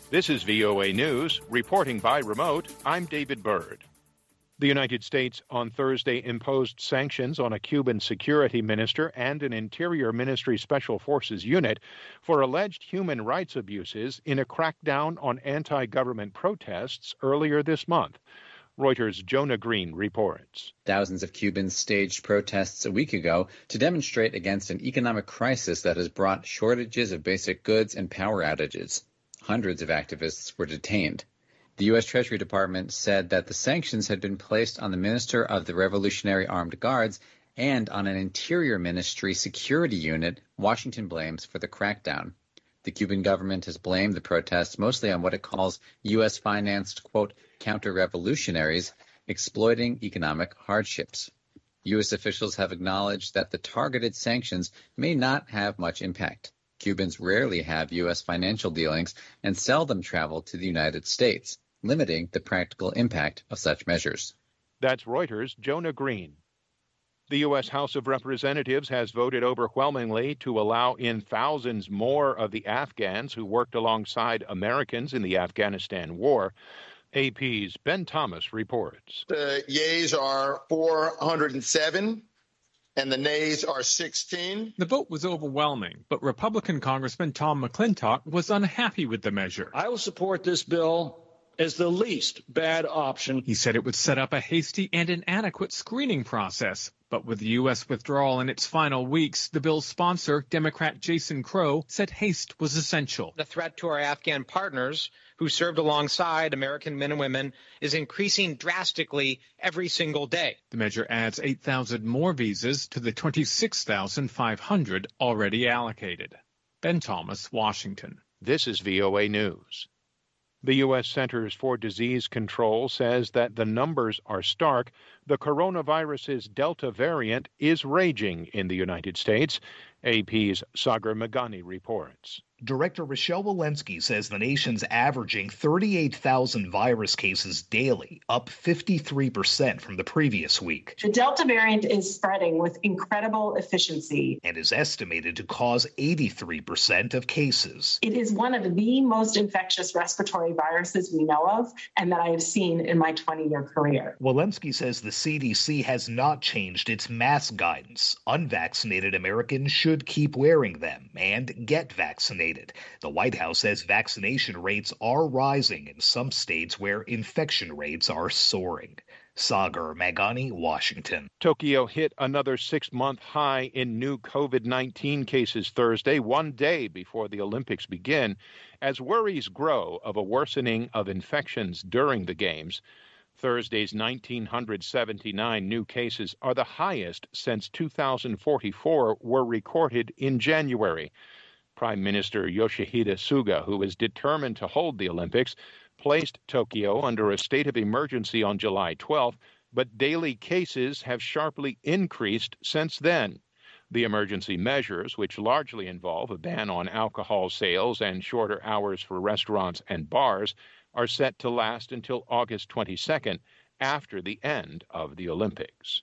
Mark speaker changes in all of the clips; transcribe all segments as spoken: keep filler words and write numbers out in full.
Speaker 1: This is V O A News. Reporting by remote, I'm David Byrd. The United States on Thursday imposed sanctions on a Cuban security minister and an Interior Ministry Special Forces unit for alleged human rights abuses in a crackdown on anti-government protests earlier this month. Reuters' Jonah Green reports.
Speaker 2: Thousands of Cubans staged protests a week ago to demonstrate against an economic crisis that has brought shortages of basic goods and power outages. Hundreds of activists were detained. The U S Treasury Department said that the sanctions had been placed on the Minister of the Revolutionary Armed Guards and on an Interior Ministry security unit Washington blames for the crackdown. The Cuban government has blamed the protests mostly on what it calls U S-financed, quote, counter-revolutionaries exploiting economic hardships. U S officials have acknowledged that the targeted sanctions may not have much impact. Cubans rarely have U S financial dealings and seldom travel to the United States, limiting the practical impact of such measures.
Speaker 1: That's Reuters' Jonah Green. The U S House of Representatives has voted overwhelmingly to allow in thousands more of the Afghans who worked alongside Americans in the Afghanistan war. A P's Ben Thomas reports.
Speaker 3: The yeas are four hundred seven. And the nays are sixteen.
Speaker 4: The vote was overwhelming, but Republican Congressman Tom McClintock was unhappy with the measure.
Speaker 5: I will support this bill as the least bad option.
Speaker 4: He said it would set up a hasty and inadequate screening process. But with the U S withdrawal in its final weeks, the bill's sponsor, Democrat Jason Crow, said haste was essential.
Speaker 6: The threat to our Afghan partners who served alongside American men and women is increasing drastically every single day.
Speaker 4: The measure adds eight thousand more visas to the twenty-six thousand five hundred already allocated. Ben Thomas, Washington.
Speaker 1: This is V O A News. The U S Centers for Disease Control says that the numbers are stark. The coronavirus's Delta variant is raging in the United States. A P's Sagar Meghani reports.
Speaker 7: Director Rochelle Walensky says the nation's averaging thirty-eight thousand virus cases daily, up fifty-three percent from the previous week.
Speaker 8: The Delta variant is spreading with incredible efficiency
Speaker 7: and is estimated to cause eighty-three percent of cases.
Speaker 8: It is one of the most infectious respiratory viruses we know of and that I have seen in my twenty-year career.
Speaker 7: Walensky says the C D C has not changed its mask guidance. Unvaccinated Americans should keep wearing them and get vaccinated. The White House says vaccination rates are rising in some states where infection rates are soaring. Sagar Meghani, Washington.
Speaker 1: Tokyo hit another six-month high in new COVID nineteen cases Thursday, one day before the Olympics begin, as worries grow of a worsening of infections during the Games. Thursday's one thousand nine hundred seventy-nine new cases are the highest since two thousand forty-four were recorded in January. Prime Minister Yoshihide Suga, who is determined to hold the Olympics, placed Tokyo under a state of emergency on July twelfth, but daily cases have sharply increased since then. The emergency measures, which largely involve a ban on alcohol sales and shorter hours for restaurants and bars, are set to last until August twenty-second, after the end of the Olympics.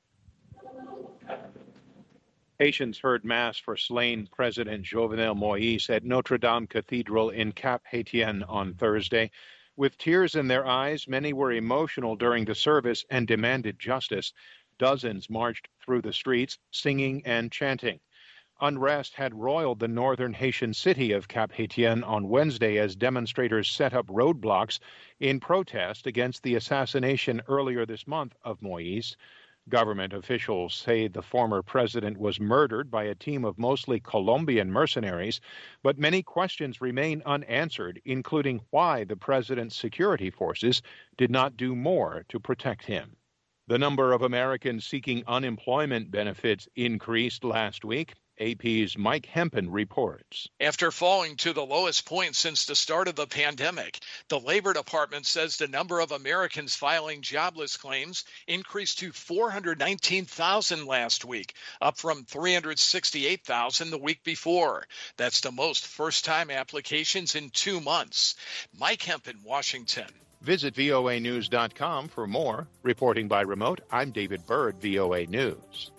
Speaker 1: Haitians heard Mass for slain President Jovenel Moïse at Notre Dame Cathedral in Cap Haitien on Thursday. With tears in their eyes, many were emotional during the service and demanded justice. Dozens marched through the streets, singing and chanting. Unrest had roiled the northern Haitian city of Cap Haitien on Wednesday as demonstrators set up roadblocks in protest against the assassination earlier this month of Moïse. Government officials say the former president was murdered by a team of mostly Colombian mercenaries, but many questions remain unanswered, including why the president's security forces did not do more to protect him. The number of Americans seeking unemployment benefits increased last week. A P's Mike Hempen reports.
Speaker 9: After falling to the lowest point since the start of the pandemic, the Labor Department says the number of Americans filing jobless claims increased to four hundred nineteen thousand last week, up from three hundred sixty-eight thousand the week before. That's the most first-time applications in two months. Mike Hempen, Washington.
Speaker 1: Visit V O A news dot com for more. Reporting by remote, I'm David Byrd, V O A News.